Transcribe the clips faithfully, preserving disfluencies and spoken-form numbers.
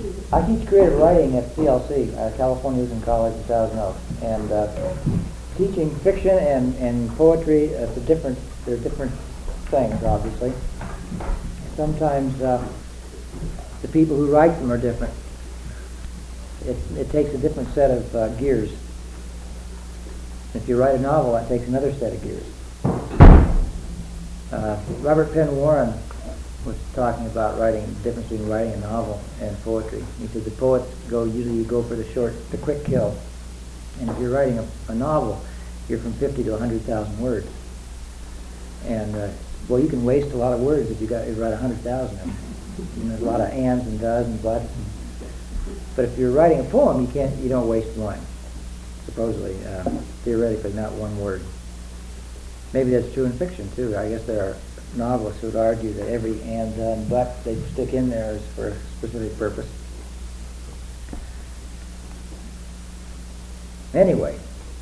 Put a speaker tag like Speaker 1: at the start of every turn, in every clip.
Speaker 1: I teach creative writing at C L C, uh, California Lutheran College in Thousand Oaks, and uh, teaching fiction and, and poetry. Uh, it's a different. They're different things, obviously. Sometimes uh, the people who write them are different. It, it takes a different set of uh, gears. If you write a novel, that takes another set of gears. Uh, Robert Penn Warren was talking about writing, the difference between writing a novel and poetry. He said the poets go, usually you go for the short, the quick kill. And if you're writing a, a novel, you're from fifty to one hundred thousand words. And, uh, well, you can waste a lot of words if you got you write one hundred thousand of them. You know, there's a lot of ands and does and buts. And, but if you're writing a poem, you can't, you don't waste one. Supposedly, uh, theoretically, not one word. Maybe that's true in fiction too. I guess there are novelists who would argue that every and, uh, and but they stick in there is for a specific purpose. Anyway,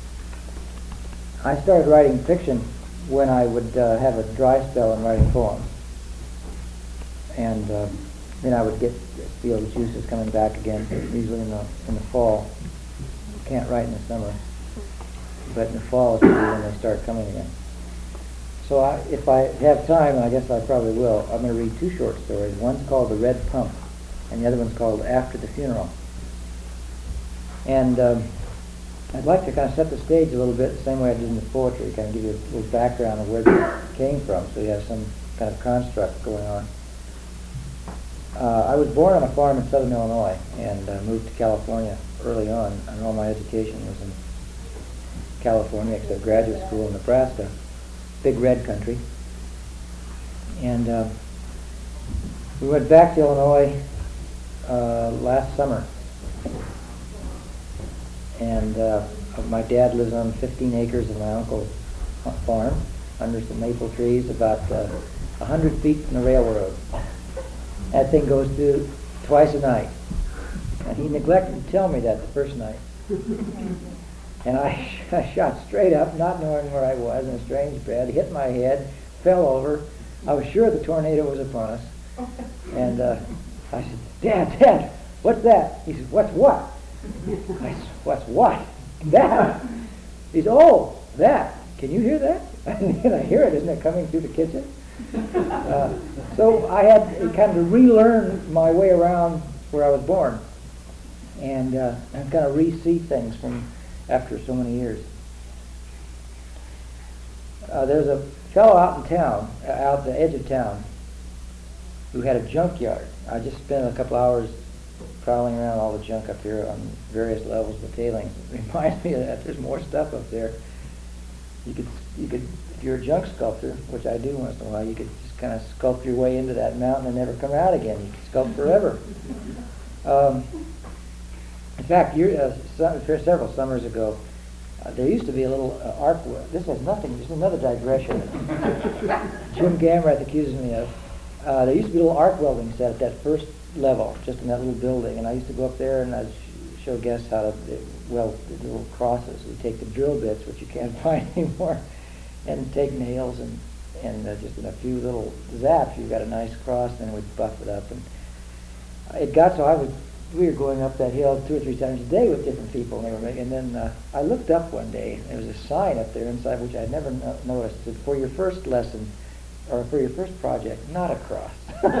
Speaker 1: I started writing fiction when I would uh, have a dry spell in writing poems, and uh, then I would get feel the juices coming back again, usually in the in the fall. Can't write in the summer, but in the fall is usually when they start coming again. So I, if I have time, I guess I probably will, I'm going to read two short stories. One's called The Red Pump, and the other one's called After the Funeral. And um, I'd like to kind of set the stage a little bit the same way I did in the poetry, kind of give you a little background of where it came from, so you have some kind of construct going on. Uh, I was born on a farm in southern Illinois and uh, moved to California early on, and all my education was in California, except graduate school in Nebraska, big red country. And uh, we went back to Illinois uh, last summer. And uh, my dad lives on fifteen acres of my uncle's farm, under some maple trees, about uh, one hundred feet from the railroad. That thing goes through twice a night. And he neglected to tell me that the first night. And I, I shot straight up, not knowing where I was, in a strange bed, hit my head, fell over. I was sure the tornado was upon us. And uh, I said, Dad, Dad, what's that? He said, what's what? I said, what's what? That. He said, oh, that. Can you hear that? And I hear it. Isn't it coming through the kitchen? Uh, so I had to kind of relearn my way around where I was born, and uh, and kind of re-see things from after so many years. Uh, there's a fellow out in town, uh, out the edge of town, who had a junkyard. I just spent a couple hours prowling around all the junk up here on various levels of the tailings. It reminds me of that. There's more stuff up there. You could, you could, if you're a junk sculptor, which I do once in a while, you could just kind of sculpt your way into that mountain and never come out again. You could sculpt forever. Um, in fact, year, uh, some, several summers ago, uh, there used to be a little uh, arc. This has nothing. This is another digression. Jim Gamrath accuses me of. Uh, there used to be a little arc welding set at that first level, just in that little building, and I used to go up there and I'd sh- show guests how to uh, weld the little crosses. We take the drill bits, which you can't find anymore, and take nails and and uh, just in a few little zaps, you got a nice cross. Then we'd buff it up, and it got so I was. We were going up that hill two or three times a day with different people, and they were making. And then uh, I looked up one day, and there was a sign up there inside which I'd never no- noticed. It said, "For your first lesson, or for your first project, not a cross."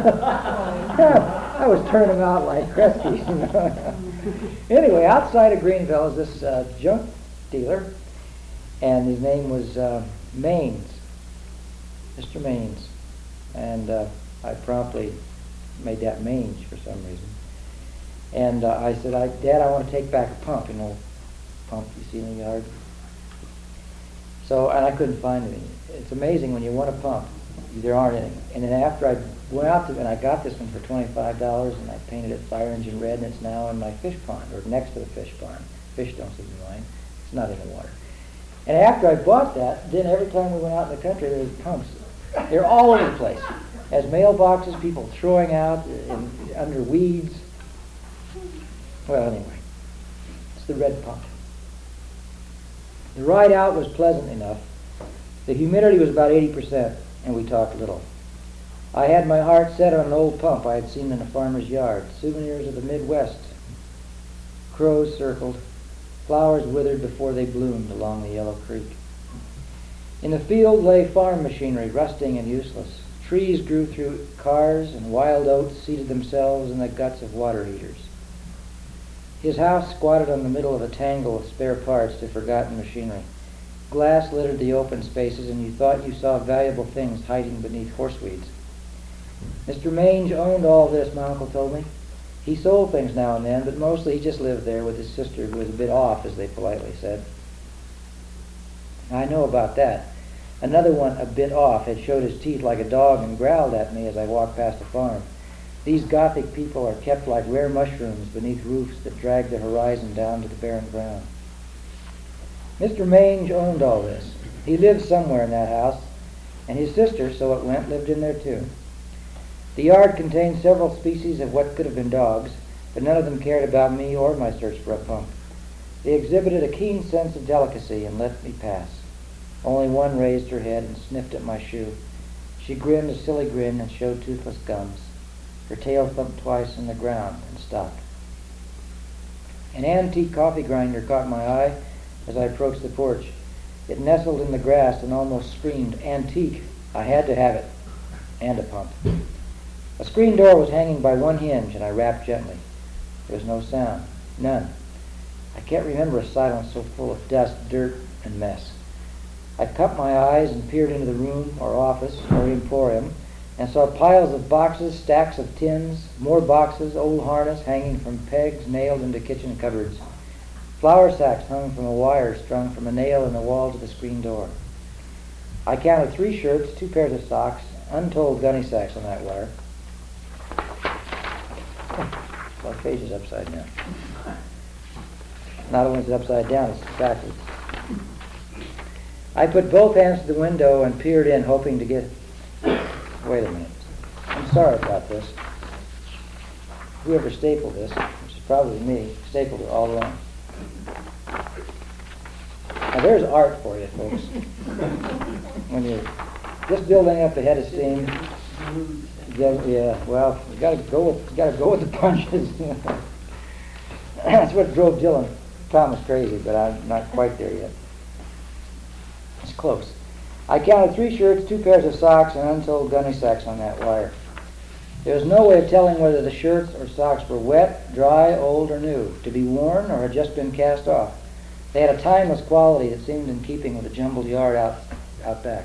Speaker 1: I was turning them out like Kresge. You know? Anyway, outside of Greenville is this uh, junk dealer, and his name was uh, Maines, Mister Maines, and uh, I promptly made that Mange for some reason. And uh, I said, I, Dad, I want to take back a pump, you know, pump you see in the yard. So, and I couldn't find any. It's amazing when you want a pump, there aren't any. And then after I went out to, and I got this one for twenty-five dollars, and I painted it fire engine red, and it's now in my fish pond, or next to the fish pond. Fish don't seem to mind. It's not in the water. And after I bought that, then every time we went out in the country, there was pumps. They're all over the place. As mailboxes, people throwing out in, under weeds. Well, anyway, it's the red pump. The ride out was pleasant enough. The humidity was about eighty percent, and we talked little. I had my heart set on an old pump I had seen in a farmer's yard. Souvenirs of the Midwest. Crows circled. Flowers withered before they bloomed along the Yellow Creek. In the field lay farm machinery, rusting and useless. Trees grew through cars, and wild oats seated themselves in the guts of water heaters. His house squatted on the middle of a tangle of spare parts to forgotten machinery. Glass littered the open spaces, and you thought you saw valuable things hiding beneath horseweeds. Mister Mange owned all this, my uncle told me. He sold things now and then, but mostly he just lived there with his sister, who was a bit off, as they politely said. I know about that. Another one, a bit off, had showed his teeth like a dog and growled at me as I walked past the farm. These Gothic people are kept like rare mushrooms beneath roofs that drag the horizon down to the barren ground. Mister Mange owned all this. He lived somewhere in that house, and his sister, so it went, lived in there too. The yard contained several species of what could have been dogs, but none of them cared about me or my search for a pump. They exhibited a keen sense of delicacy and let me pass. Only one raised her head and sniffed at my shoe. She grinned a silly grin and showed toothless gums. Her tail thumped twice on the ground and stopped. An antique coffee grinder caught my eye as I approached the porch. It nestled in the grass and almost screamed, "Antique!" I had to have it. And a pump. A screen door was hanging by one hinge, and I rapped gently. There was no sound. None. I can't remember a silence so full of dust, dirt, and mess. I cupped my eyes and peered into the room or office or emporium and saw piles of boxes, stacks of tins, more boxes, old harness hanging from pegs nailed into kitchen cupboards. Flour sacks hung from a wire strung from a nail in the walls of the screen door. I counted three shirts, two pairs of socks, untold gunny sacks on that wire. My page is upside down. Not only is it upside down, it's backwards. I put both hands to the window and peered in, hoping to get... Wait a minute. I'm sorry about this. Whoever stapled this, which is probably me, stapled it all along. Now there's art for you, folks. When you're just building up ahead of steam, yeah, well, you gotta go with, you gotta go with the punches. That's what drove Dylan Thomas crazy, but I'm not quite there yet. It's close. I counted three shirts, two pairs of socks, and untold gunny sacks on that wire. There was no way of telling whether the shirts or socks were wet, dry, old, or new, to be worn or had just been cast off. They had a timeless quality that seemed in keeping with the jumbled yard out, out back.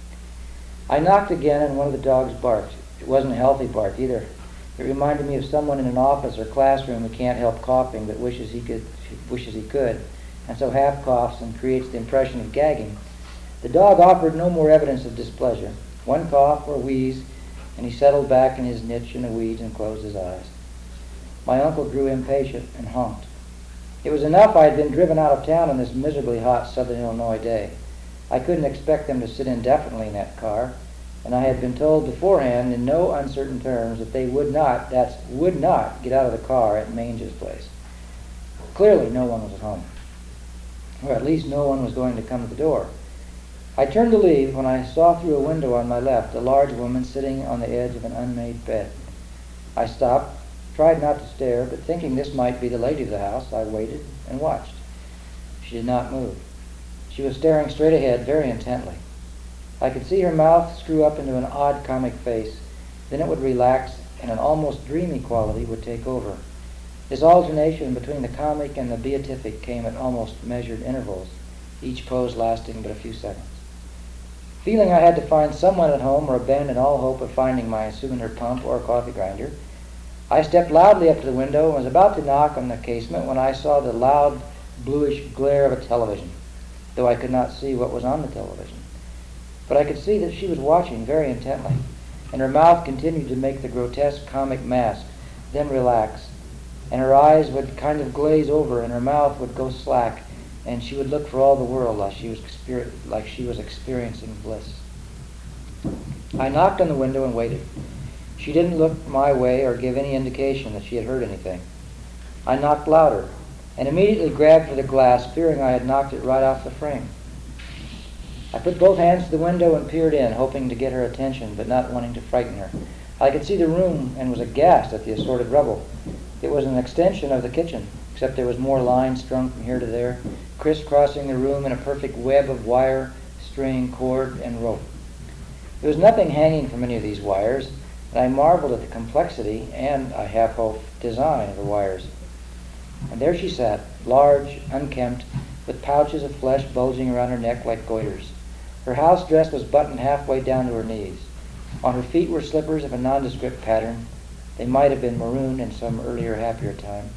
Speaker 1: I knocked again, and one of the dogs barked. It wasn't a healthy bark either. It reminded me of someone in an office or classroom who can't help coughing but wishes he could, wishes he could, and so half coughs and creates the impression of gagging. The dog offered no more evidence of displeasure. One cough or wheeze, and he settled back in his niche in the weeds and closed his eyes. My uncle grew impatient and honked. It was enough I had been driven out of town on this miserably hot southern Illinois day. I couldn't expect them to sit indefinitely in that car, and I had been told beforehand in no uncertain terms that they would not, that's, would not get out of the car at Mange's place. Clearly no one was at home, or at least no one was going to come to the door. I turned to leave when I saw through a window on my left a large woman sitting on the edge of an unmade bed. I stopped, tried not to stare, but thinking this might be the lady of the house, I waited and watched. She did not move. She was staring straight ahead very intently. I could see her mouth screw up into an odd comic face. Then it would relax, and an almost dreamy quality would take over. This alternation between the comic and the beatific came at almost measured intervals, each pose lasting but a few seconds. Feeling I had to find someone at home or abandon all hope of finding my souvenir pump or coffee grinder, I stepped loudly up to the window and was about to knock on the casement when I saw the loud, bluish glare of a television, though I could not see what was on the television. But I could see that she was watching very intently, and her mouth continued to make the grotesque comic mask, then relax, and her eyes would kind of glaze over, and her mouth would go slack, and she would look for all the world like she was exper- like she was experiencing bliss. I knocked on the window and waited. She didn't look my way or give any indication that she had heard anything. I knocked louder, and immediately grabbed for the glass, fearing I had knocked it right off the frame. I put both hands to the window and peered in, hoping to get her attention, but not wanting to frighten her. I could see the room and was aghast at the assorted rubble. It was an extension of the kitchen, except there was more line strung from here to there, crisscrossing the room in a perfect web of wire, string, cord, and rope. There was nothing hanging from any of these wires, and I marveled at the complexity and, I half hoped, design of the wires. And there she sat, large, unkempt, with pouches of flesh bulging around her neck like goiters. Her house dress was buttoned halfway down to her knees. On her feet were slippers of a nondescript pattern. They might have been maroon in some earlier, happier time.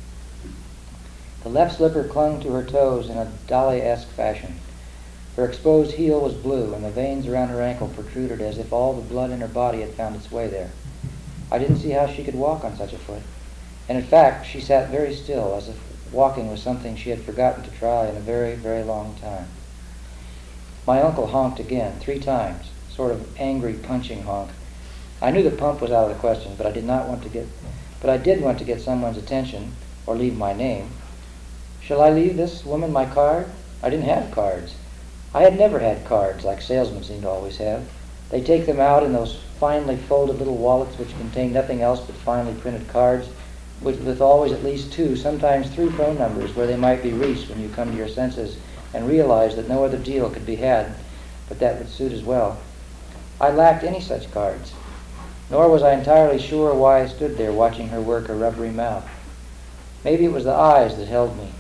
Speaker 1: The left slipper clung to her toes in a dolly-esque fashion. Her exposed heel was blue, and the veins around her ankle protruded as if all the blood in her body had found its way there. I didn't see how she could walk on such a foot. And in fact, she sat very still, as if walking was something she had forgotten to try in a very, very long time. My uncle honked again, three times, sort of angry punching honk. I knew the pump was out of the question, but I did not want to get, but I did want to get someone's attention, or leave my name. Shall I leave this woman my card? I didn't have cards. I had never had cards, like salesmen seem to always have. They take them out in those finely folded little wallets which contain nothing else but finely printed cards, which with always at least two, sometimes three phone numbers where they might be reached when you come to your senses and realize that no other deal could be had, but that would suit as well. I lacked any such cards, nor was I entirely sure why I stood there watching her work her rubbery mouth. Maybe it was the eyes that held me.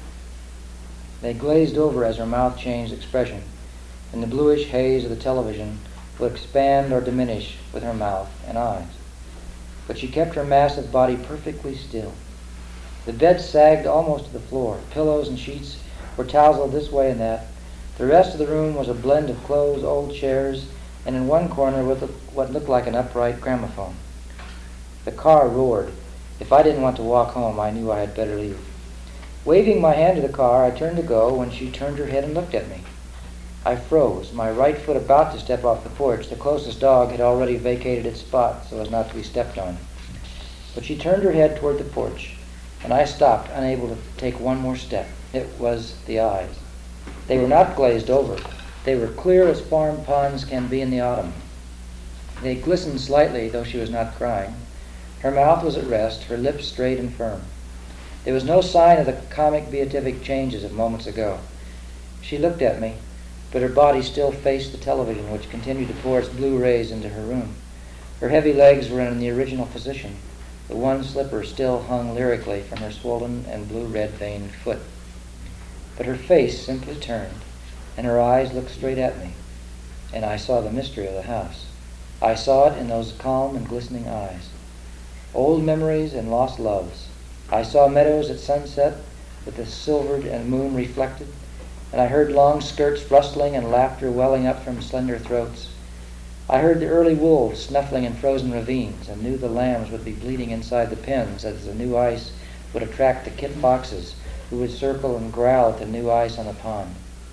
Speaker 1: They glazed over as her mouth changed expression, and the bluish haze of the television would expand or diminish with her mouth and eyes. But she kept her massive body perfectly still. The bed sagged almost to the floor. Pillows and sheets were tousled this way and that. The rest of the room was a blend of clothes, old chairs, and in one corner was what looked like an upright gramophone. The car roared. If I didn't want to walk home, I knew I had better leave. Waving my hand to the car, I turned to go when she turned her head and looked at me. I froze, my right foot about to step off the porch. The closest dog had already vacated its spot so as not to be stepped on. But she turned her head toward the porch, and I stopped, unable to take one more step. It was the eyes. They were not glazed over. They were clear as farm ponds can be in the autumn. They glistened slightly, though she was not crying. Her mouth was at rest, her lips straight and firm. There was no sign of the comic beatific changes of moments ago. She looked at me, but her body still faced the television, which continued to pour its blue rays into her room. Her heavy legs were in the original position. The one slipper still hung lyrically from her swollen and blue-red veined foot. But her face simply turned, and her eyes looked straight at me, and I saw the mystery of the house. I saw it in those calm and glistening eyes. Old memories and lost loves. I saw meadows at sunset with the silvered and moon reflected, and I heard long skirts rustling and laughter welling up from slender throats. I heard the early wolves snuffling in frozen ravines, and knew the lambs would be bleeding inside the pens as the new ice would attract the kit foxes who would circle and growl at the new ice on the pond.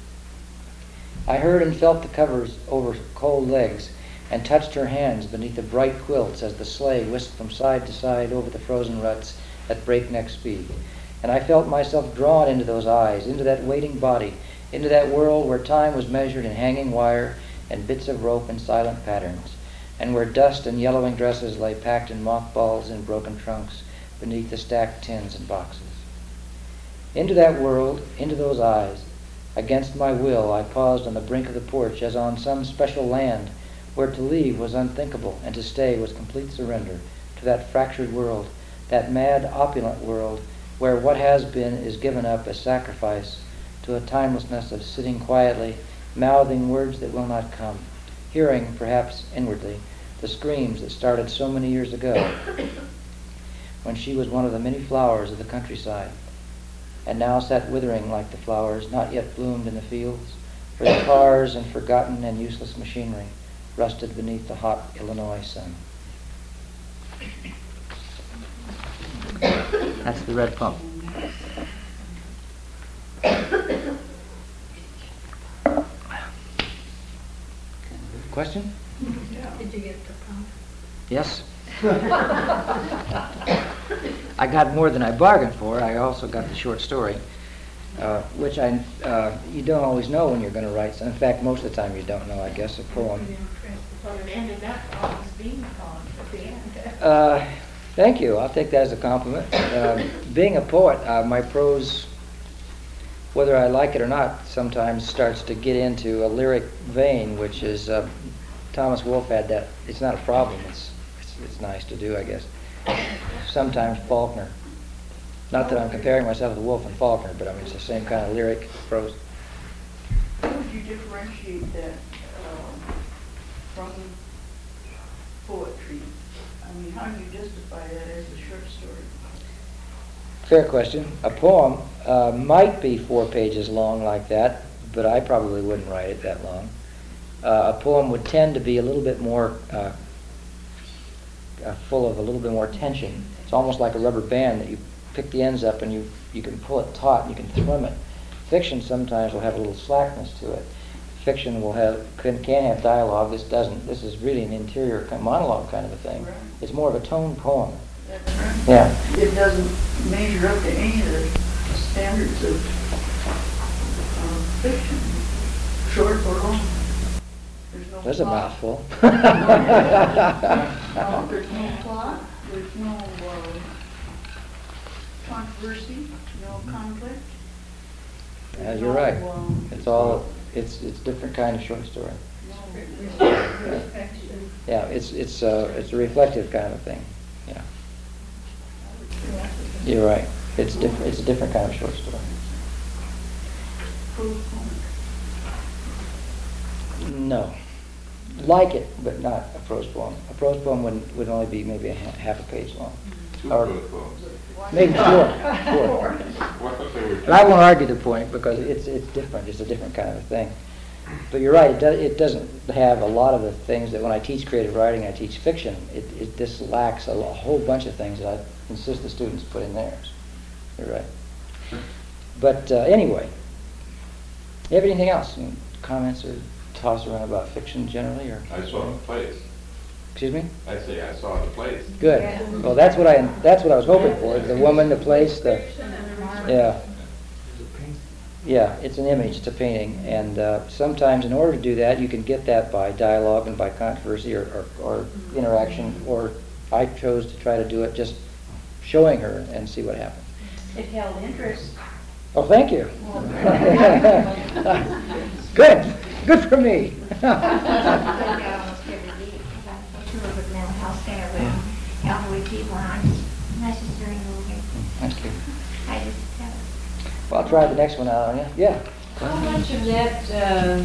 Speaker 1: I heard and felt the covers over cold legs, and touched her hands beneath the bright quilts as the sleigh whisked from side to side over the frozen ruts at breakneck speed. And I felt myself drawn into those eyes, into that waiting body, into that world where time was measured in hanging wire and bits of rope and silent patterns, and where dust and yellowing dresses lay packed in mothballs and broken trunks beneath the stacked tins and boxes. Into that world, into those eyes, against my will, I paused on the brink of the porch as on some special land where to leave was unthinkable and to stay was complete surrender to that fractured world, that mad, opulent world where what has been is given up as sacrifice to a timelessness of sitting quietly, mouthing words that will not come, hearing, perhaps inwardly, the screams that started so many years ago when she was one of the many flowers of the countryside, and now sat withering like the flowers not yet bloomed in the fields, where the cars and forgotten and useless machinery rusted beneath the hot Illinois sun. That's the red pump. Question?
Speaker 2: Did you get the pump?
Speaker 1: Yes. I got more than I bargained for. I also got the short story. uh, which I, uh, you don't always know when you're going to write. In fact, most of the time you don't know, I guess, a poem.
Speaker 3: Well, it ended up always being a poem at the end.
Speaker 1: Uh, thank you. I'll take that as a compliment. Uh, being a poet, uh, my prose, whether I like it or not, sometimes starts to get into a lyric vein, which is, uh, Thomas Wolfe had that. It's not a problem. It's, it's, it's nice to do, I guess. Sometimes Faulkner. Not that I'm comparing myself to Wolfe and Faulkner, but I mean, it's the same kind of lyric prose.
Speaker 3: How would you differentiate that um, from poetry? I mean, how do you justify that as a short story?
Speaker 1: Fair question. A poem uh, might be four pages long like that, but I probably wouldn't write it that long. Uh, a poem would tend to be a little bit more uh, uh, full of a little bit more tension. It's almost like a rubber band that you pick the ends up and you, you can pull it taut and you can thrum it. Fiction sometimes will have a little slackness to it. Fiction will have can, can have dialogue. This doesn't. This is really an interior kind- monologue kind of a thing.
Speaker 3: Right.
Speaker 1: It's more of a tone poem.
Speaker 3: That's right.
Speaker 1: Yeah.
Speaker 3: It doesn't measure up to any of the standards of um, fiction, short or long. There's no
Speaker 1: That's a
Speaker 3: plot.
Speaker 1: mouthful.
Speaker 3: No, there's no plot, there's no uh, controversy, no conflict.
Speaker 1: Yeah,
Speaker 3: There's
Speaker 1: you're
Speaker 3: no,
Speaker 1: right.
Speaker 3: um,
Speaker 1: It's all. It's it's different kind of short story.
Speaker 3: no-
Speaker 1: Yeah. It's it's uh it's a reflective kind of thing. Yeah. You're right. It's different. It's a different kind of short story.
Speaker 3: prose poem.
Speaker 1: No. Like it, but not a prose poem. A prose poem would would only be maybe a ha- half a page long.
Speaker 4: Two
Speaker 1: Or
Speaker 4: prose poems.
Speaker 1: maybe four. Four.
Speaker 4: Well, I thought they were.
Speaker 1: But I won't argue the point because it's it's different. It's a different kind of a thing. But you're right. It does. It doesn't have a lot of the things that when I teach creative writing, I teach fiction. It it just lacks a, lo- a whole bunch of things that I insist the students put in theirs. You're right. But uh, anyway, you have anything else? Any comments or toss around about fiction generally, or
Speaker 4: I saw the place.
Speaker 1: excuse me?
Speaker 4: I say I saw the place.
Speaker 1: Good. Well, that's what I that's what I was hoping for. The woman, the place, the yeah. Yeah, it's an image, it's a painting, and uh, sometimes in order to do that, you can get that by dialogue and by controversy or, or, or interaction, or I chose to try to do it just showing her and see what happens.
Speaker 3: It held interest.
Speaker 1: Oh, thank you. Good, good for me.
Speaker 5: almost every week because I'm a tour with mental health center with elderly people, and I'm just necessary moving.
Speaker 1: Thank you.
Speaker 5: I just, uh,
Speaker 1: Well, I'll try the next one out on you. Yeah.
Speaker 6: How much of that uh,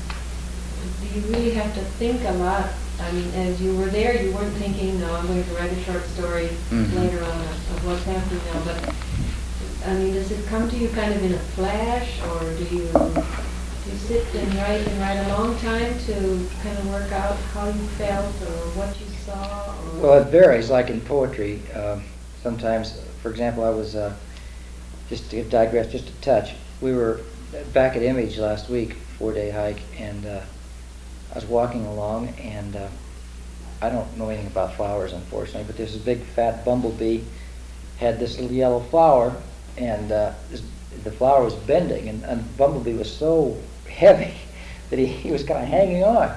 Speaker 6: do you really have to think a lot? I mean, as you were there, you weren't thinking, no, I'm going to write a short story
Speaker 1: Mhm.
Speaker 6: later on of of what's happening now, but, I mean, does it come to you kind of in a flash, or do you, do you sit and write and write a long time to kind of work out how you felt or what you saw? Or
Speaker 1: Well, it varies, like in poetry. Um, sometimes, for example, I was, uh, just to digress just a touch, we were back at Image last week, four-day hike, and uh, I was walking along, and uh, I don't know anything about flowers, unfortunately, but there's this big fat bumblebee, had this little yellow flower, and uh, this, the flower was bending, and, and the bumblebee was so heavy that he, he was kind of hanging on.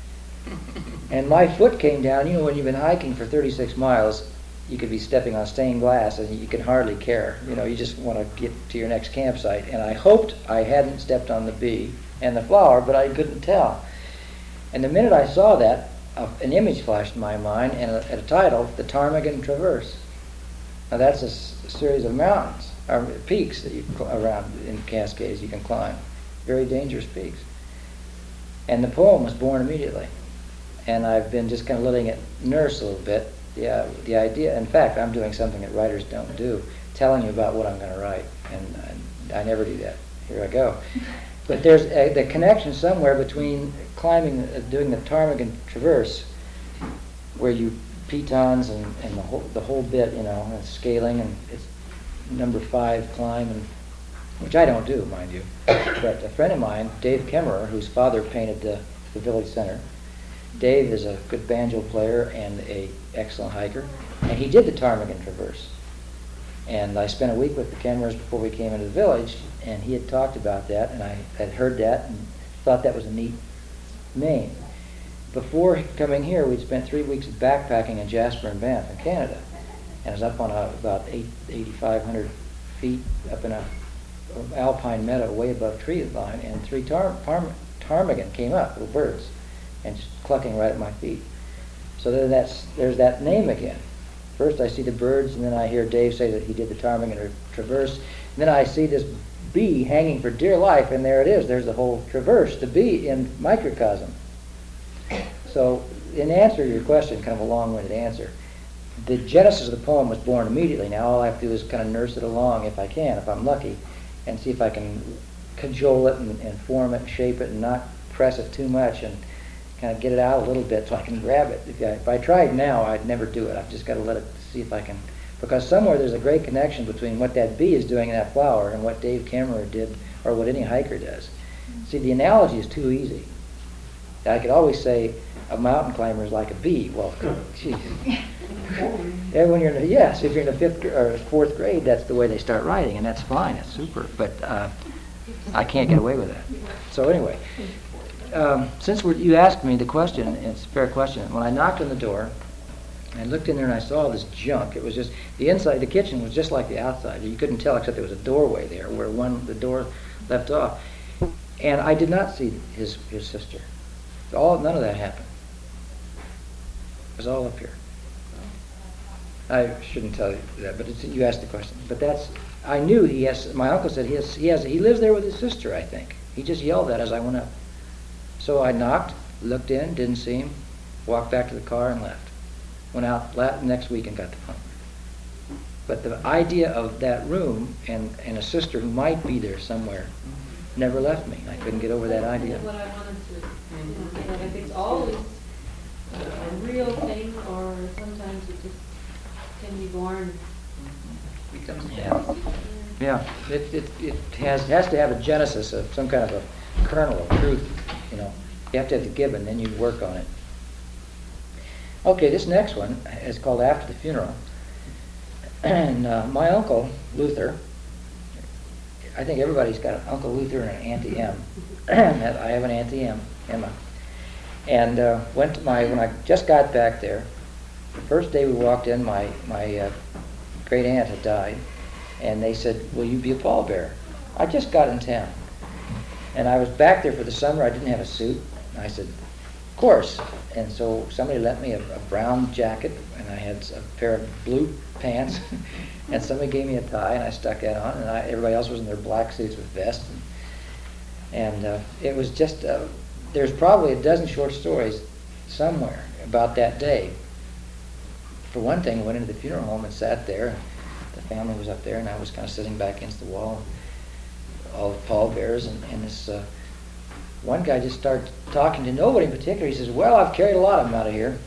Speaker 1: And my foot came down. You know, when you've been hiking for thirty-six miles, you could be stepping on stained glass and you can hardly care. You know, you just want to get to your next campsite. And I hoped I hadn't stepped on the bee and the flower, but I couldn't tell. And the minute I saw that, uh, an image flashed in my mind, and a, and a title, The Ptarmigan Traverse. Now that's a, s- a series of mountains, or peaks that you cl- around in Cascades you can climb. Very dangerous peaks. And the poem was born immediately. And I've been just kind of letting it nurse a little bit. The, uh, the idea, in fact, I'm doing something that writers don't do, telling you about what I'm going to write. And I, I never do that. Here I go. But there's a, the connection somewhere between climbing, uh, doing the Ptarmigan Traverse, where you pitons and, and the whole the whole bit, you know, and scaling, and it's number five climb, and which I don't do, mind you. But a friend of mine, Dave Kemmerer, whose father painted the, the village center. Dave is a good banjo player and a excellent hiker, and he did the Ptarmigan Traverse. And I spent a week with the Kemmers before we came into the village, and he had talked about that, and I had heard that and thought that was a neat name. Before coming here, we'd spent three weeks backpacking in Jasper and Banff in Canada. And I was up on a, about eight, eighty-five hundred feet up in a, a alpine meadow way above tree line, and three tar, tar, ptarmigan came up, little birds, and just clucking right at my feet. So then that's, there's that name again. First I see the birds, and then I hear Dave say that he did the ptarmigan traverse. And then I see this bee hanging for dear life, and there it is. There's the whole traverse, the bee in microcosm. So in answer to your question, kind of a long-winded answer, the genesis of the poem was born immediately. Now all I have to do is kind of nurse it along if I can, if I'm lucky, and see if I can cajole it and, and form it and shape it and not press it too much and kind of get it out a little bit so I can grab it. If I, if I tried now, I'd never do it. I've just got to let it, see if I can, because somewhere there's a great connection between what that bee is doing in that flower and what Dave Kemmerer did, or what any hiker does. See, the analogy is too easy. I could always say a mountain climber is like a bee. Well, geez. And when you're in the, yes, if you're in the fifth gr- or fourth grade, that's the way they start writing, and that's fine. That's super. But uh, I can't get away with that. So anyway. Um, since we're, you asked me the question, and it's a fair question, when I knocked on the door, I looked in there and I saw this junk. It was just, the inside, the kitchen was just like the outside. You couldn't tell except there was a doorway there where one, the door left off. And I did not see his, his sister. All, none of that happened. It was all up here. I shouldn't tell you that, but it's, you asked the question. But that's, I knew he has, my uncle said he has, he has, he lives there with his sister, I think. He just yelled that as I went up. So I knocked, looked in, didn't see him, walked back to the car and left. Went out la- next week and got the phone. But the idea of that room and, and a sister who might be there somewhere never left me. I couldn't get over that idea.
Speaker 6: That's what I wanted to, you know, if it's always a real thing, or sometimes it just can be born.
Speaker 1: Yeah, yeah. It, it, it has, has to have a genesis of some kind of a kernel of truth. You know, you have to have the given, then you work on it. Okay, this next one is called After the Funeral. And uh, my uncle, Luther, I think everybody's got an Uncle Luther and an Auntie M. I have an Auntie M, Emma. And uh, went to my, when I just got back there, the first day we walked in, my, my uh, great aunt had died, and they said, will you be a pallbearer? I just got in town. And I was back there for the summer. I didn't have a suit. And I said, of course. And so somebody lent me a, a brown jacket, and I had a pair of blue pants, and somebody gave me a tie, and I stuck that on, and I, everybody else was in their black suits with vests. And, and uh, it was just, uh, there's probably a dozen short stories somewhere about that day. For one thing, I went into the funeral home and sat there. The family was up there, and I was kind of sitting back against the wall. All the pallbearers, and, and this uh, one guy just started talking to nobody in particular. He says, well, I've carried a lot of them out of here.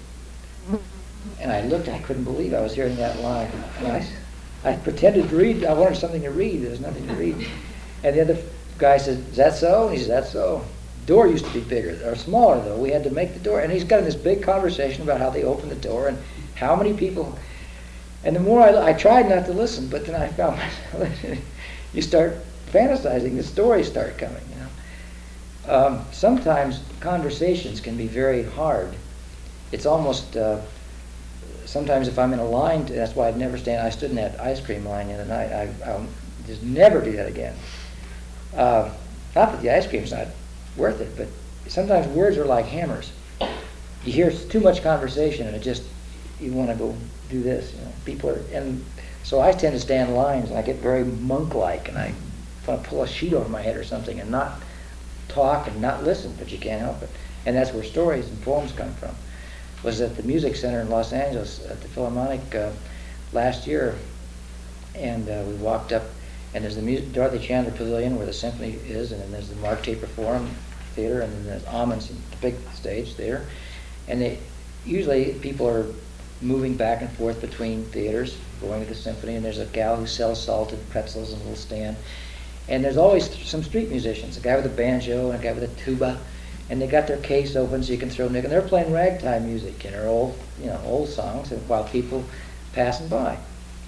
Speaker 1: And I looked, I couldn't believe I was hearing that line. And I, I pretended to read. I wanted something to read. There was nothing to read. And the other guy said, is that so? And he said, that's so. Door used to be bigger, or smaller, though. We had to make the door. And he's got in this big conversation about how they opened the door and how many people. And the more I, I tried not to listen, but then I found myself, you start fantasizing, the stories start coming, you know. Um, sometimes conversations can be very hard. It's almost, uh, sometimes if I'm in a line, to, that's why I'd never stand, I stood in that ice cream line the other night, I, I'll just never do that again. Uh, not that the ice cream's not worth it, but sometimes words are like hammers. You hear too much conversation and it just, you want to go do this, you know. People are, and so I tend to stand in lines and I get very monk-like, and I want to pull a sheet over my head or something and not talk and not listen, but you can't help it. And that's where stories and poems come from. Was at the Music Center in Los Angeles at the Philharmonic uh, last year, and uh, we walked up, and there's the music, Dorothy Chandler Pavilion where the symphony is, and then there's the Mark Taper Forum Theater, and then there's Ammons, the big stage theater. And they, usually people are moving back and forth between theaters, going to the symphony, and there's a gal who sells salted pretzels in a little stand. And there's always some street musicians, a guy with a banjo and a guy with a tuba, and they got their case open so you can throw nick, and they're playing ragtime music and their old, you know, old songs, and while people passing by.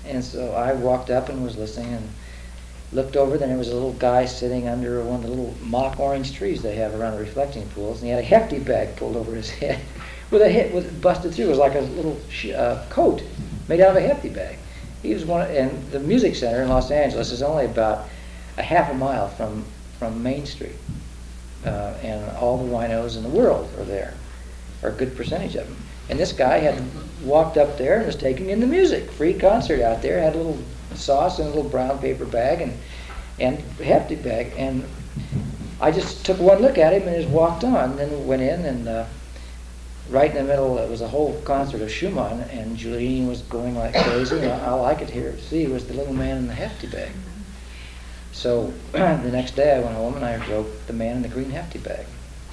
Speaker 1: And so I walked up and was listening and looked over, then there was a little guy sitting under one of the little mock orange trees they have around the reflecting pools, and he had a hefty bag pulled over his head with a hit with busted through. It was like a little sh- uh, coat made out of a hefty bag. He was one of, and the music center in Los Angeles is only about a half a mile from, from Main Street. Uh, and all the winos in the world are there, or a good percentage of them. And this guy had walked up there and was taking in the music. Free concert out there, had a little sauce in a little brown paper bag and and hefty bag. And I just took one look at him and just walked on. Then went in and uh, right in the middle, it was a whole concert of Schumann, and Julienne was going like crazy. And all I could hear see was the little man in the hefty bag. So the next day I went home and I wrote The Man in the Green Hefty Bag.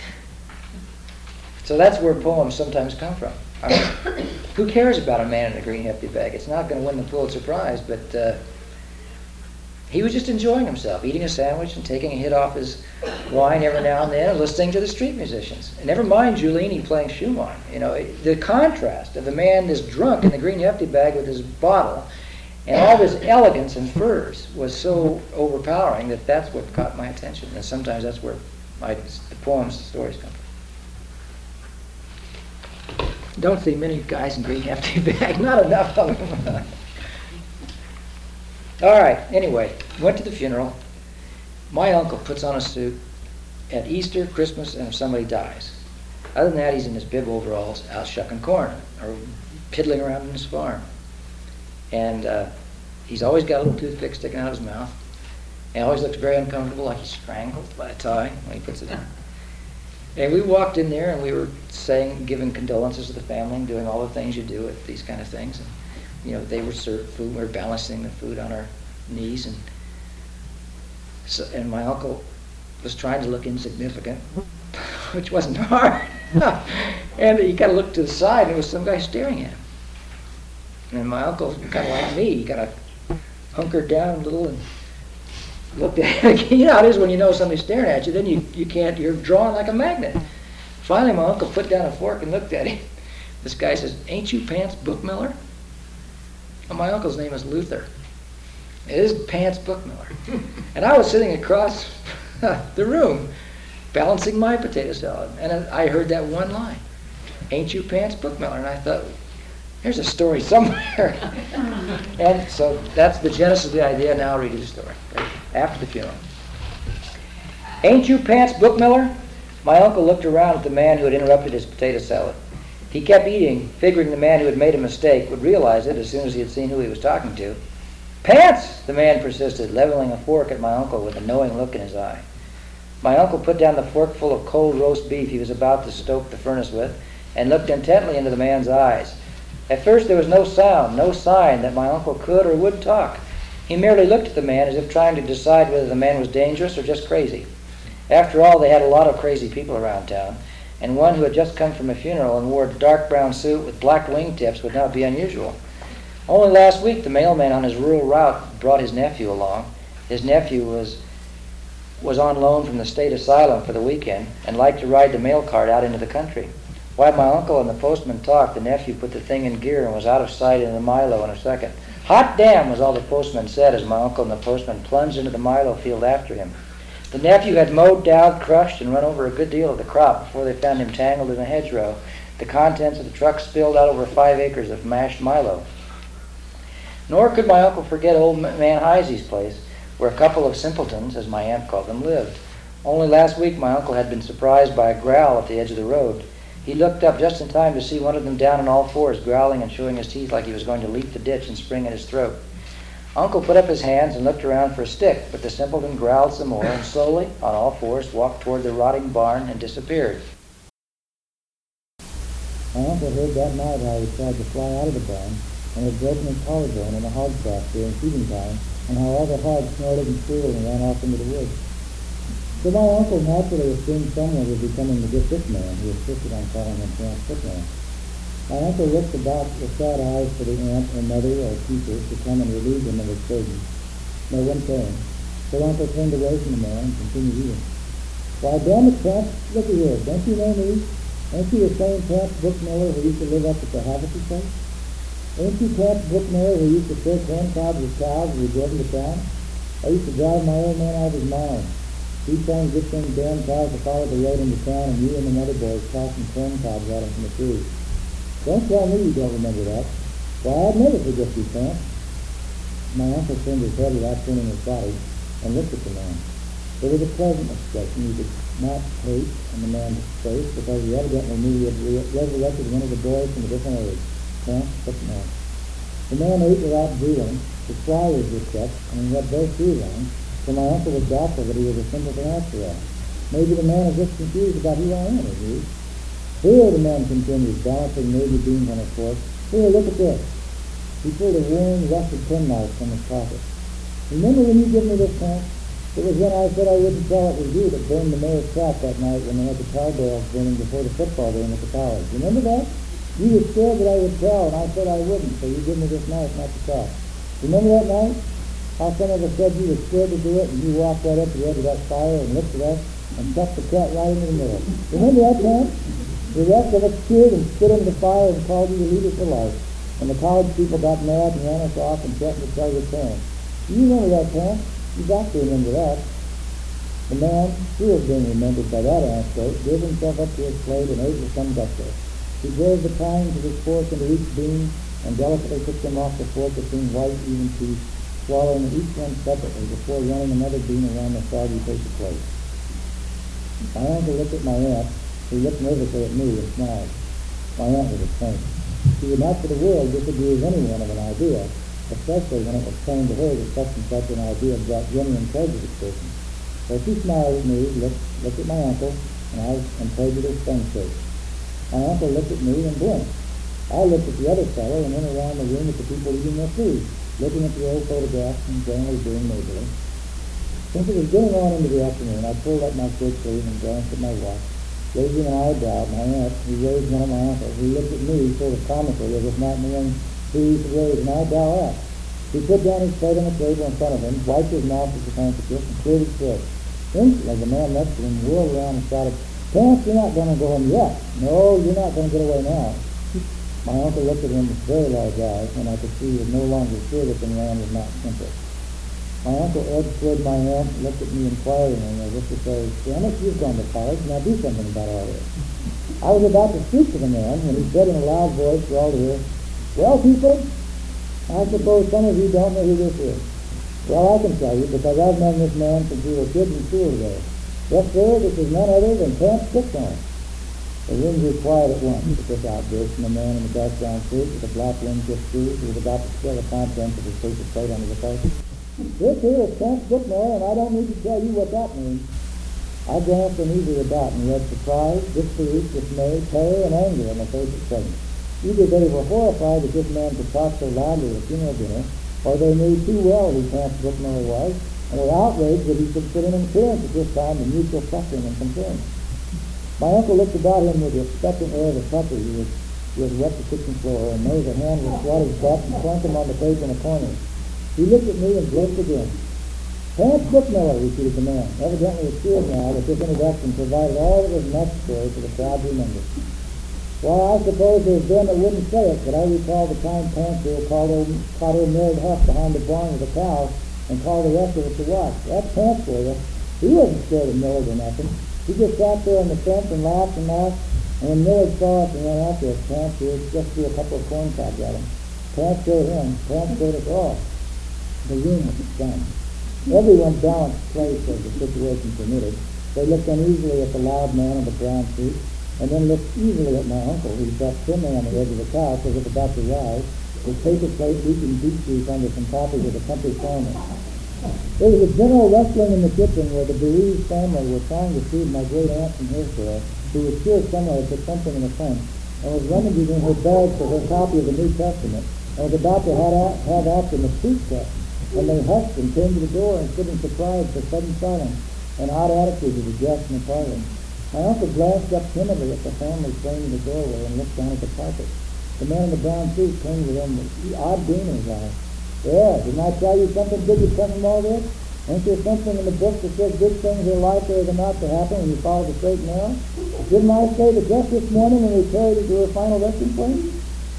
Speaker 1: So that's where poems sometimes come from. I mean, who cares about a man in a green hefty bag? It's not going to win the Pulitzer Prize, but uh, he was just enjoying himself, eating a sandwich and taking a hit off his wine every now and then and listening to the street musicians. And never mind Giulini playing Schumann. You know, it, the contrast of the man that's drunk in the green hefty bag with his bottle and all his elegance and furs was so overpowering that that's what caught my attention. And sometimes that's where my, the poems, the stories come from. Don't see many guys in green hefty bag. Not enough of them. All right, anyway, went to the funeral. My uncle puts on a suit at Easter, Christmas, and if somebody dies. Other than that, he's in his bib overalls out shucking corn or piddling around in his farm. And uh, he's always got a little toothpick sticking out of his mouth. And always looks very uncomfortable, like he's strangled by a tie when he puts it on. And we walked in there and we were saying, giving condolences to the family and doing all the things you do at these kind of things. And, you know, they were served food. We were balancing the food on our knees. And so, and my uncle was trying to look insignificant, which wasn't hard. And he kind of looked to the side and there was some guy staring at him. And my uncle, kind of like me, he kind of hunkered down a little and looked at it. You know how it is when you know somebody's staring at you, then you, you can't, you're drawn like a magnet. Finally, my uncle put down a fork and looked at him. This guy says, "Ain't you Pants Bookmiller?" And my uncle's name is Luther. It is Pants Bookmiller. And I was sitting across the room balancing my potato salad. And I heard that one line, "Ain't you Pants Bookmiller?" And I thought, there's a story somewhere. And so that's the genesis of the idea. Now I'll read you the story after the funeral. "Ain't you Pants Bookmiller?" My uncle looked around at the man who had interrupted his potato salad. He kept eating, figuring the man who had made a mistake would realize it as soon as he had seen who he was talking to. "Pants!" the man persisted, leveling a fork at my uncle with a knowing look in his eye. My uncle put down the forkful of cold roast beef he was about to stoke the furnace with and looked intently into the man's eyes. At first there was no sound, no sign that my uncle could or would talk. He merely looked at the man as if trying to decide whether the man was dangerous or just crazy. After all, they had a lot of crazy people around town, and one who had just come from a funeral and wore a dark brown suit with black wingtips would not be unusual. Only last week the mailman on his rural route brought his nephew along. His nephew was was on loan from the state asylum for the weekend and liked to ride the mail cart out into the country. While my uncle and the postman talked, the nephew put the thing in gear and was out of sight in the Milo in a second. "Hot damn," was all the postman said as my uncle and the postman plunged into the Milo field after him. The nephew had mowed down, crushed, and run over a good deal of the crop before they found him tangled in a hedgerow. The contents of the truck spilled out over five acres of mashed Milo. Nor could my uncle forget old man Heisey's place, where a couple of simpletons, as my aunt called them, lived. Only last week my uncle had been surprised by a growl at the edge of the road. He looked up just in time to see one of them down on all fours, growling and showing his teeth like he was going to leap the ditch and spring at his throat. Uncle put up his hands and looked around for a stick, but the simpleton growled some more and slowly, on all fours, walked toward the rotting barn and disappeared. My uncle heard that night how he tried to fly out of the barn and had broken his collarbone in a hog trap during feeding time, and how all the hogs snorted and squealed and ran off into the woods. So my uncle naturally assumed someone was becoming the get-rich man who insisted on calling him Pants Bookman. My uncle looked about with sad eyes for the aunt or mother or teacher to come and relieve him of his burden. No one came, so Uncle turned away from the man and continued eating. "Why, damn it, Pants, look at here. Don't you know me? Ain't you the same Pants Bookmiller who used to live up at the Havasu place?"
Speaker 7: Ain't you Camp Brookmere where you used to fill corn cobs with cows and we drove them to town? I used to drive my old man out of his mind. He'd try and get them damn cows to follow the road into town, and you and the mother boys tossing corn cobs at him from the trees. Don't tell me you don't remember that. Why, I'd never forget you, Camp. My uncle turned his head without turning his body and looked at the man. There was a pleasant expression you could not hate on the man's face, because he evidently knew he had re- resurrected one of the boys from a different age. Camp Brookmere. The man ate without drooling. His flowers were kept, and he had both shoes on, so my uncle was doubtful that he was a simpleton after all. Maybe the man is just confused about who I am, is he? Here, the man continued, balancing navy beans on his fork. Here, look at this. He pulled a worn, rusted penknife from his pocket. Remember when you gave me this, Camp? It was when I said I wouldn't tell it was you that burned the mayor's trap that night when they had the tar barrels burning before the football game at the college. Remember that? You were scared that I would tell, and I said I wouldn't, so you gave me this knife not to tell. Remember that night? How some of us said you were scared to do it, and you walked right up to the edge of that fire and looked at us and stuck the cat right into the middle. Remember that, Camp? The rest of us cheered and stood into the fire and called you the leader for life. And the college people got mad and ran us off and threatened to tell your parents. You remember that, Camp? You got to remember that. The man, who had been remembered by that anecdote, gave himself up to his plate and ate with some gusto. He drove the tines of his fork into each bean and delicately took them off the fork between white, even teeth, swallowing each one separately before running another bean around the soggy paper plate. My uncle looked at my aunt, who looked nervously at me and smiled. My aunt was a saint. She would not for the world disagree with any one of an idea, especially when it was plain to her that such and such an idea brought genuine pleasure to the person. So she smiled at me, looked, looked at my uncle, and I and prejudiced things. My uncle looked at me and blinked. I looked at the other fellow and went around the room at the people eating their food, looking at the old photographs and generally being neighborly. Since it was getting on into the afternoon, I pulled up my shirt sleeve and glanced at my watch. Raising an eyebrow at my aunt, who raised one of my uncles, who looked at me sort of comically as if not knowing who he could raise an eyebrow at. He put down his plate on the table in front of him, wiped his mouth with his handkerchief, and cleared his throat. Instantly, the man next to him whirled around and shouted, "Camp, you're not going to go home yet. No, you're not going to get away now." My uncle looked at him with very large eyes, and I could see he was no longer sure that the man was not simple. My uncle edged toward my aunt and looked at me inquiringly as if to say, "Damn it, you've gone to college, now do something about all this." I was about to speak to the man when he said in a loud voice for all to hear, "Well, people, I suppose some of you don't know who this is. Well, I can tell you, because I've known this man since we were kids in school together. Yes, sir, this is none other than Camp Brookmere." The room grew quiet at once at this outburst from the man in the dark brown suit with the black wind-chipped shoes who was about to spill the contents of his paper plate onto the carpet. "This here is Camp Brookmere, and I don't need to tell you what that means." I glanced uneasily about and read surprise, disbelief, dismay, terror, and anger on the faces present. Either they were horrified that this man could talk so loudly at a funeral dinner, or they knew too well who Camp Brookmere was, and were outraged that he should put an appearance at this time of mutual suffering and concern. My uncle looked about him with the expectant air of a puppy who was, who had wet the kitchen floor and knows a hand will swat his butt and plunk him on the paper in a corner. He looked at me and blinked again. "Camp Brookmere," repeated the man, evidently assured now that this introduction provided all that was necessary for the crowd to remember. "Why, I suppose there's them that wouldn't say it, but I recall the time Pancho called old, caught old Mary Huff behind the barn with a cow and called the rest of us to watch. That's Pants for you. He wasn't scared of Millard or nothing. He just sat there on the fence and laughed and laughed, and when Millard saw us and ran after us, Pants just threw a couple of corn cobs at him. Pants showed him. Pants showed us all." The room was stunned. Everyone balanced place as the situation permitted. They looked uneasily at the loud man in the brown suit, and then looked easily at my uncle, who sat primly on the edge of the couch as if about to rise, his paper plate leaking beet juice under some copies of the country farmer. There was a general rustling in the kitchen where the bereaved family were trying to soothe my great aunt from Hillsborough, who was sure someone had put something in the fence, and was rummaging in her bag for her copy of the New Testament, and was about to have out, have out the street cut, when they hushed and came to the door and stood in surprise for sudden silence and odd attitude of the guests in the parlor. My uncle glanced up timidly at the family framed in the doorway and looked down at the carpet. The man in the brown suit came to them with odd gleam in his eye. "Yeah, didn't I tell you something good would come from all this? Ain't there something in the book that says good things are likely or not to happen when you follow the straight and narrow? Didn't I say that just this morning when we carried her to her final resting place?"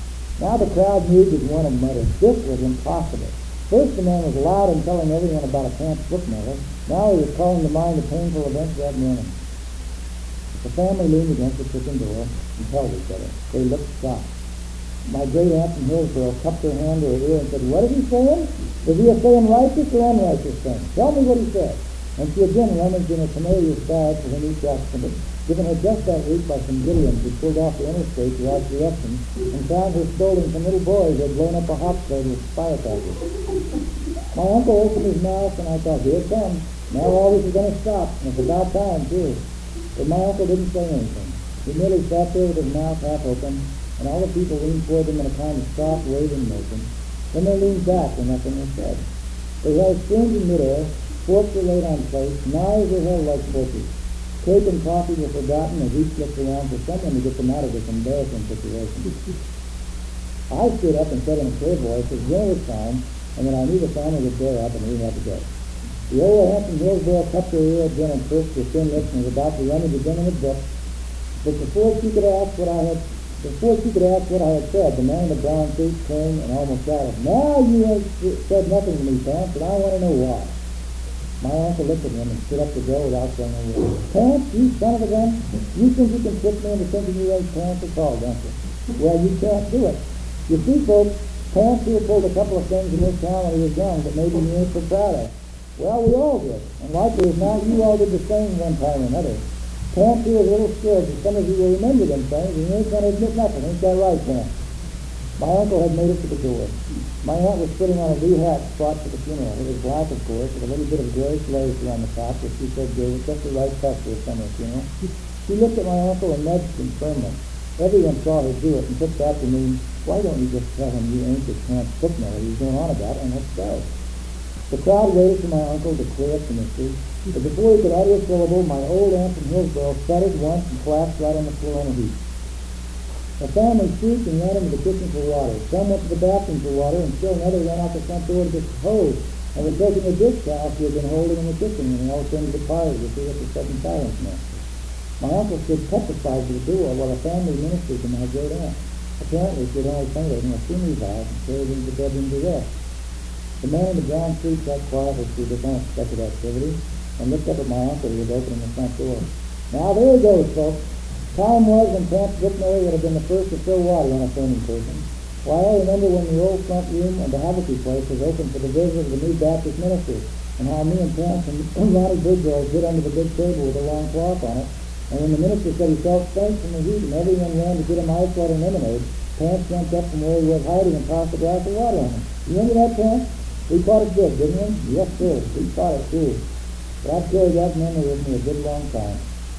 Speaker 7: Now the crowd moved as one and muttered, this was impossible. First the man was loud in telling everyone about a Pam's bookmiller. Now he was calling to mind the painful events that morning. The family leaned against the kitchen door and held each other. They looked shocked. My great aunt from Hillsborough cupped her hand to her ear and said, what is he saying? Is he a saying righteous or unrighteous things? Tell me what he said. And she again rummaged in her Cornelius bag for her new Testament, given her just that week by some Gideons who pulled off the interstate to watch the election, and found her scolding some little boys who had blown up a hot stove with firecrackers. My uncle opened his mouth, and I thought, here it comes. Now all this is going to stop, and it's about time, too. But my uncle didn't say anything. He merely sat there with his mouth half open, and all the people leaned toward him in a kind of soft waving motion. Then they leaned back when nothing was said. They held spoons in midair, forks were laid on plates, knives were held like torches. Cake and coffee were forgotten as each looked around for someone to get them out of this embarrassing situation. I stood up and said in a clear voice that dinner was time, and that I knew the family would bear up and we had to go. The old aunt from Hillsborough cupped her ear again and pursed her thin lips and was about to rummage again in the book, but before she could ask what I had Before she could ask what I had said, the man in the brown suit turned and almost shouted, now you have said nothing to me, Pants, and I want to know why. My uncle looked at him and stood up to go without saying a word. Pants, you son of a gun, you think you can trick me into thinking you ain't Pants at all, don't you? Well, you can't do it. You see, folks, Pants here pulled a couple of things in this town when he was young that maybe you ain't so proud of. Well, we all did, and likely as not, you all did the same one time or another. Pants here is a little scared that some of you will remember them things, and you ain't going to admit nothing. Ain't that right, Pants? My uncle had made it to the door. My aunt was sitting on a blue hat spot for the funeral. It was black, of course, with a little bit of grayish lace around the top, which she said gave it just the right touch for a summer funeral. She looked at my uncle and nudged him firmly. Everyone saw her do it and took that to mean, why don't you just tell him you ain't the Pants bookmiller he's going on about, and let's go. The crowd waited for my uncle to clear up the mystery, but before he could utter a syllable, my old aunt from Hillsborough stuttered once and collapsed right on the floor in a heap. The family shrieked and ran into the kitchen for water. Some went to the bathroom for water, and still another ran out the front door to get the hose, and was taking a dish towel she had been holding in the kitchen, and they all turned to the parlor to see what the sudden silence meant. My uncle stood petrified to the door while a family ministered to my great aunt. Apparently she had only fainted in a funeral vow and carried into the bedroom to rest. The man in the brown suit sat quietly through this unexpected activity and looked up at my uncle who was opening the front door. Now there he goes, folks. Time was when Pants bookmiller would have been the first to throw water on a fainting person. Why, I remember when the old front room and the Havocki place was open for the visit of the new Baptist minister, and how me and Pants and Ronnie Bridgewell hid under the big table with a long cloth on it, and when the minister said he felt faint from the heat and everyone ran to get him ice water and lemonade, Pants jumped up from where he was hiding and tossed a glass of water on him. You remember that, Pants? We caught it good, didn't we? Yes, sir. We caught it, too. But I've carried that memory with me a good long time.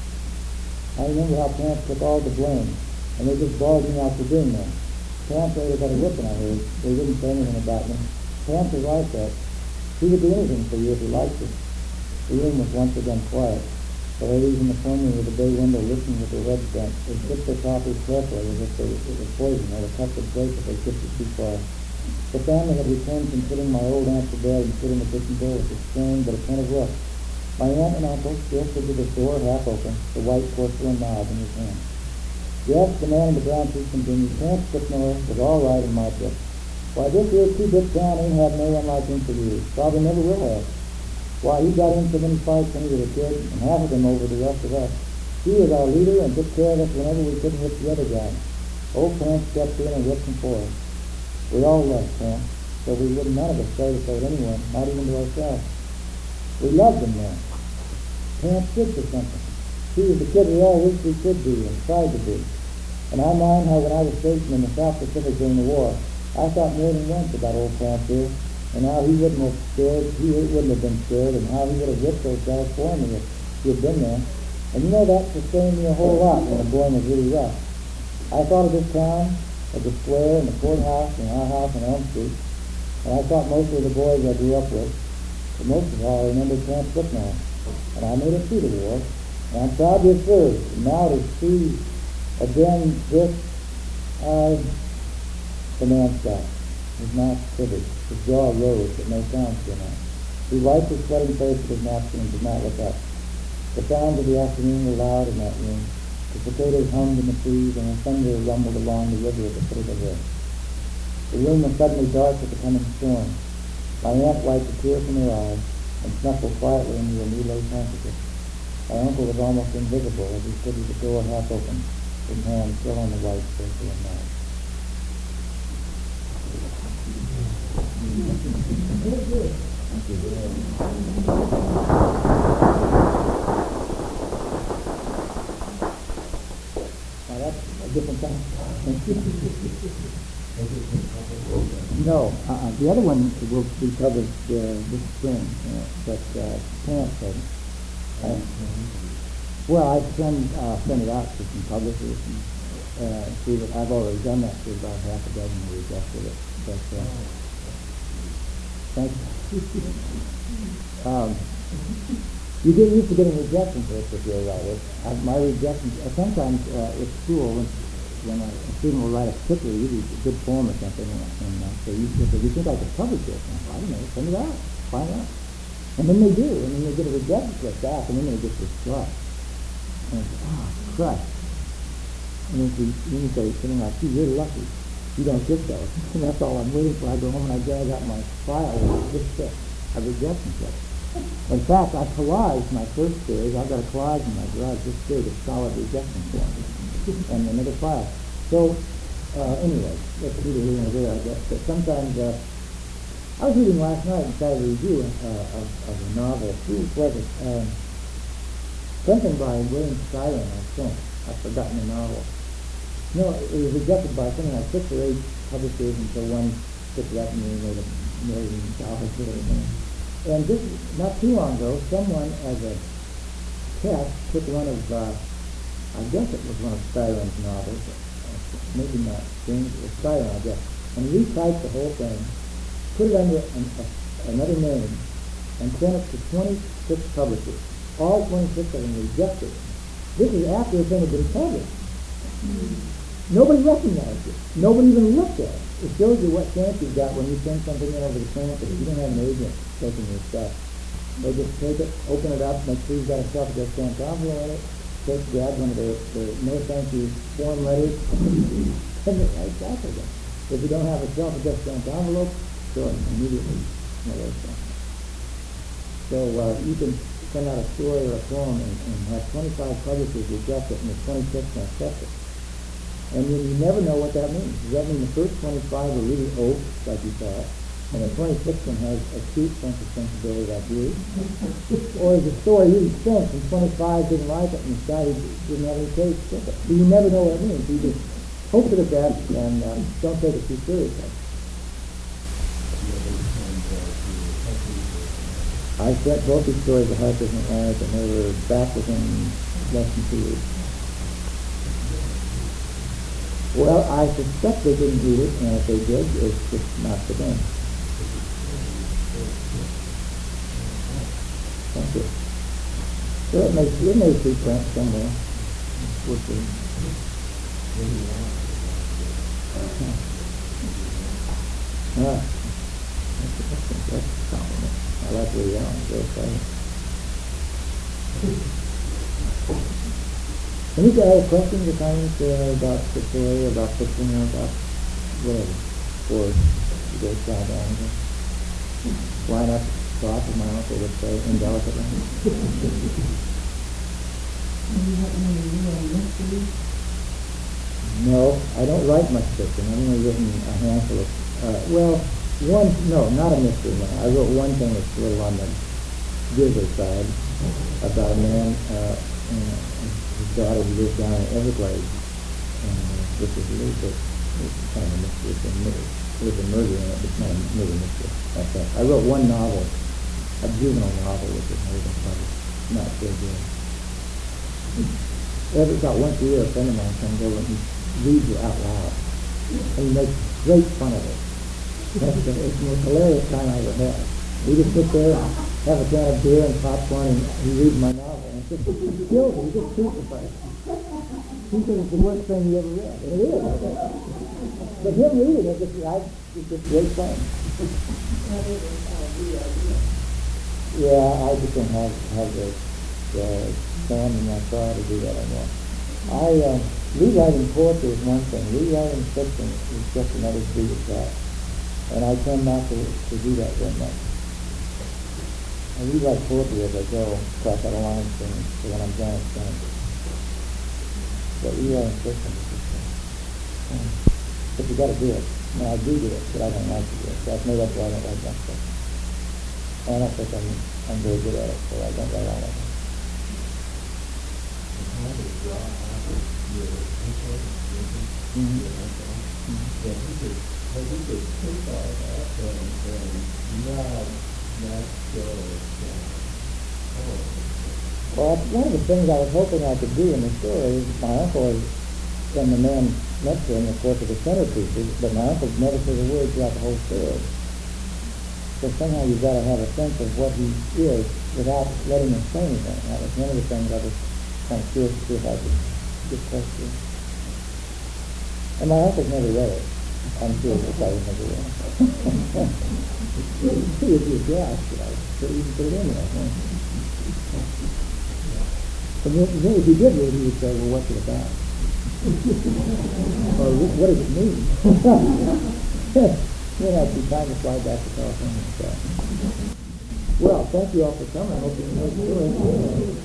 Speaker 7: I remember how Pants took all the blame, and they just bawled me out for doing that. Pants later got a whipping, I heard. They didn't say anything about me. Pants was like that. He would do anything for you if he liked it. The room was once again quiet. The ladies in the front room with the bay window listened with their heads bent. They sipped their coffee carefully as if they, it was poison or a cup would break if they sipped it too far. The family had returned from putting my old aunt to bed and stood in the kitchen door with a strained but attentive look. My aunt and uncle still stood with the door half open, the white porcelain knob in his hand. Yes, the man in the brown suit continued, Pants bookmiller was all right in my book. Why, this here two-bit town ain't had no one like him for years. Probably never will have. Why, he got in so many fights when he was a kid, and half of them over the rest of us. He was our leader and took care of us whenever we couldn't hit the other guy. Old Pants stepped in and whipped him for us. We all loved Pants, so we wouldn't none of us say to say to anyone, not even to ourselves. We loved him then. Pants stood for something. He was the kid we all wished we could be and tried to be. And I mind how when I was stationed in the South Pacific during the war, I thought more than once about old Pants here, and how he wouldn't have scared, he wouldn't have been scared, and how he would have whipped those guys for me if he had been there. And you know, that sustained me a whole lot when the going was really rough. I thought of this town, of the square and the courthouse and our house on Elm Street, and I thought mostly of the boys I grew up with, but most of all I remembered Pants bookmiller, and I made it through the war, and I'm proud to have served, and now to see again this, I, the man stopped. His mouth quivered, his jaw rose, but no sound came out. He wiped his sweating face with his napkin and did not look up. The sounds of the afternoon were loud in that room. The cicadas hummed in the trees, and the thunder rumbled along the river at the foot of the hill. The room was suddenly dark with the coming storm. My aunt wiped a tear from her eye and snuffled quietly into a new lace handkerchief. My uncle was almost invisible as he stood with the door half open, his hand still on the white porcelain knife. Now that's a different thing. No, uh-uh. The other one will be published uh, this spring, uh, but uh, Pants said. Uh, well, I send uh, send it out to some publishers and uh, see that I've already done that to about half a dozen who rejected it. But uh, thank you. um, you get used to getting rejection for it if you're a writer. I, my rejection, uh, sometimes uh, at school, when, when a, a student will write a particularly really good poem or something, and, and uh, so you, so you think I could publish it? And I don't know, send it out, find out. And then they do, and then they get a rejection slip back, and then they get distraught. And it's, ah, crushed. And then you, then you say something like, gee, you're lucky. You don't get those. And that's all I'm waiting for. I go home and I drag out my file with this stuff. A rejection slip. In fact, I collaged my first series. I've got a collage in my garage this big of solid rejection forms. And another file. So, uh, anyway, that's neither here nor there, I guess. But sometimes, uh, I was reading last night inside a review uh, of, of a novel. Who was it? Um, something by William Styron, I think. I've forgotten the novel. No, it was rejected by something like six or eight publishers until one picked it up and they made a million dollars for it. And this, not too long ago, someone as a test took one of, uh, I guess it was one of Styron's novels, maybe not, James, it was Styron, I guess, and retyped the whole thing, put it under an, a, another name, and sent it to twenty-six publishers. All twenty-six of them rejected it. This is after the thing had been published. Nobody recognized it. Nobody even looked at it. It shows you what chance you've got when you send something in over the campus. You don't have an agent taking your stuff. They just take it, open it up, make sure you've got a self-addressed stamped envelope in it, take, grab one of their, their no thank you form letters, send it right back to them. If you don't have a self-addressed stamped envelope, sure, immediately, no way So uh, you can send out a story or a poem and, and have twenty-five publishers reject it and the twenty-sixth accept it. And then you never know what that means. Does that mean the first twenty-five are really oak, like you thought, and the twenty-sixth one has a cute sense of sensibility like you? Or is the story really stinks and twenty-five didn't like it and the guy didn't have any taste with it? So you never know what it means. You just hope for the best and um, don't take it too seriously. I sent both these stories to Harper's and Myers and they were back within less than two weeks. Well, I suspect they didn't read it, and if they did, it's just not for them. Thank you. So it may, it may see print somewhere. We'll see. Ah, that's, that's, that's a compliment. I like where you're on. Go ahead. Any guy have questions or comments uh, about the story, about fiction, or about whatever? Or you go slide down and line up thought, as my uncle would say, indelicately. No, I don't write much fiction. I've only written a handful of, uh, well, one, no, not a mystery one. I wrote one thing that's a little on the giver side about a man, uh, and his daughter who lived down in Everglades, and uh, which is a little bit, it's kind of a mystery. It's a murder. There's a murder in it, but it's not a murder mystery. Like that. I wrote one novel, a juvenile novel, which is never been published. Not so good. Every about once a year, a friend of mine comes over and he reads it out loud, and he makes great fun of it. That's the, it's the most hilarious time I ever had. We just sit there, have a can of beer and popcorn, and he reads my novel, and it just kills me. He just crucifies me. He thinks it's the worst thing he ever read, and it is. But him reading it, just, I, it's just great fun. Yeah, I just don't have, have the, the time in my car to do that anymore. I, uh, rewriting poetry is one thing. Rewriting fiction is just another breed of that. And I tend not to, to do that very much. I rewrite poetry as I go, across out of lines and so when I'm done, it's done. But rewriting fiction is just, uh, um, but you gotta do it. No, I do do it, but I don't like to do it. So I've made up why I don't like that stuff. And I don't think I'm, I'm very good at it, so I don't write all of it. Well, one of the things I was hoping I could do in the story is my uncle is, and the man next to him, of course, are the centerpieces, but my uncle never says a word throughout the whole story. So somehow you've got to have a sense of what he is without letting him say anything. That was one of the things I was kind of curious to see if I could get close to. And my uncle's never read it. I'm sure he'll probably never read it. He would be a guess, you know, but he put it in there. And then, then if he did read it, he would say, well, what's it about? Or what does it mean? Then I'd be trying to fly back to California. So. Well, thank you all for coming. I hope you enjoyed the story.